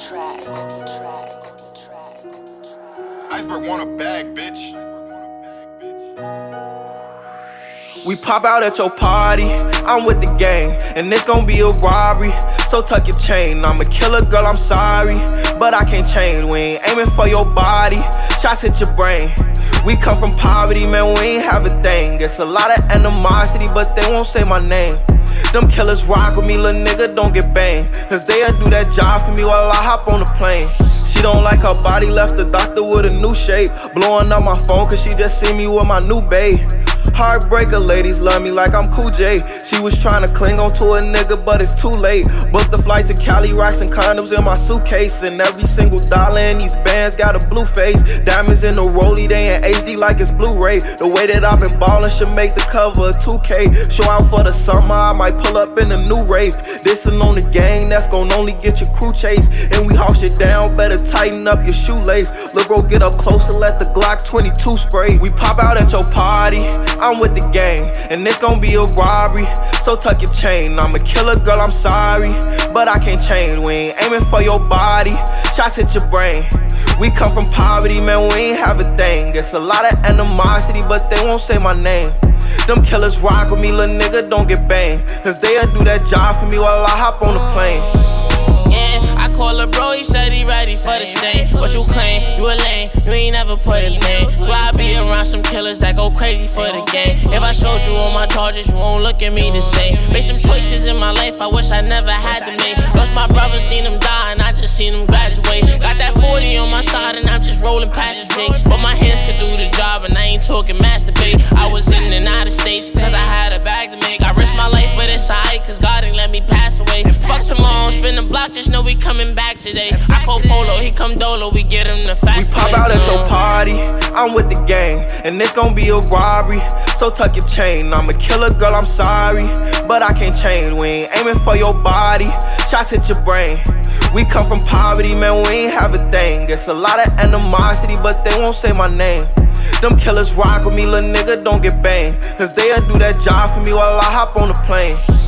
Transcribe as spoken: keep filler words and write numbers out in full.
track, track, track, track. Iceberg want a bag, bitch. We pop out at your party, I'm with the gang, and it's gon' be a robbery. So tuck your chain, I'm a killer, girl, I'm sorry, but I can't change. We ain't aiming for your body, shots hit your brain. We come from poverty, man, we ain't have a thing. It's a lot of animosity, but they won't say my name. Them killers rock with me, little nigga, don't get banged, cause they'll do that job for me while I hop on the plane. She don't like her body, left the doctor with a new shape. Blowing up my phone cause she just see me with my new babe. Heartbreaker, ladies love me like I'm Cool J. She was trying to cling on to a nigga, but it's too late. Booked the flight to Cali, rocks and condoms in my suitcase. And every single dollar in these bands got a blue face. Diamonds in the rollie, they in H D like it's Blu-ray. The way that I've been ballin' should make the cover of two K. Show out for the summer, I might pull up in a new rave. Dissin' on the gang, that's gon' only get your crew chased. And we haul shit down, better tighten up your shoelace. Look, bro, get up close and let the Glock twenty-two spray. We pop out at your party, I'm with the gang, and it's gon' be a robbery. So tuck your chain, I'm a killer, girl, I'm sorry, but I can't change. We ain't aiming for your body, shots hit your brain. We come from poverty, man, we ain't have a thing. It's a lot of animosity, but they won't say my name. Them killers rock with me, little nigga, don't get banged, cause they'll do that job for me while I hop on the plane. Call a bro, he said he ready for the stain. What you claim, you a lame, you ain't never put a name. So I be around some killers that go crazy for the game. If I showed you all my charges, you won't look at me the same. Made some choices in my life I wish I never had to make. Lost my brother, seen him die, and I just seen him graduate. Got that forty on my side, and I'm just rolling past the jakes. But my hands could do the job, and I ain't talking masturbate. I was in and out of states, cause I had a bag to make. I risked my life, but it's alright, cause God ain't let me pass away. Fuck tomorrow, spin the block, just know we coming back today. I call Polo, he come Dolo, we get him the fast. We pop out at your party, I'm with the gang, and it's gon' be a robbery. So tuck your chain, I'm a killer, girl, I'm sorry, but I can't change. We ain't aiming for your body, shots hit your brain. We come from poverty, man, we ain't have a thing. It's a lot of animosity, but they won't say my name. Them killers rock with me, little nigga, don't get banged, cause they'll do that job for me while I hop on the plane.